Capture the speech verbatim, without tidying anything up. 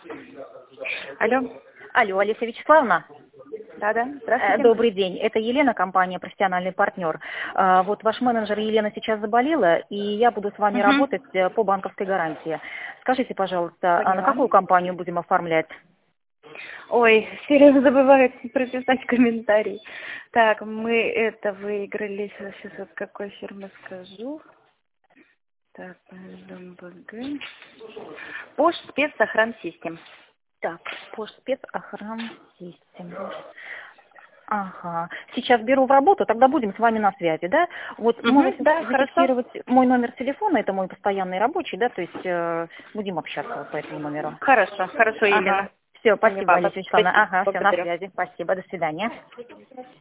Алло. Алло, Олеся Вячеславовна. Да-да, Э, здравствуйте. Добрый день. Это Елена, компания «Профессиональный партнер». А, Вот ваш менеджер Елена сейчас заболела, и я буду с вами Угу. работать э, по банковской гарантии. Скажите, пожалуйста, а на Поняла. какую компанию будем оформлять? Ой, все время забываю прописать комментарий. Так, мы это выиграли. Сейчас от какой фирмы скажу. Так, ДМБГ. Пош спецохрансистем. Так, по спецохрансистем. Ага. Сейчас беру в работу, тогда будем с вами на связи, да? Вот Угу, можете да, хорошо. зафиксировать мой номер телефона, это мой постоянный рабочий, да, то есть э, будем общаться вот по этому номеру. Хорошо, хорошо, Ага. Елена. Все, спасибо, Поняла вас. Олеся Вячеславовна. Спасибо, Ага, все, на благодарю. связи. Спасибо, до свидания.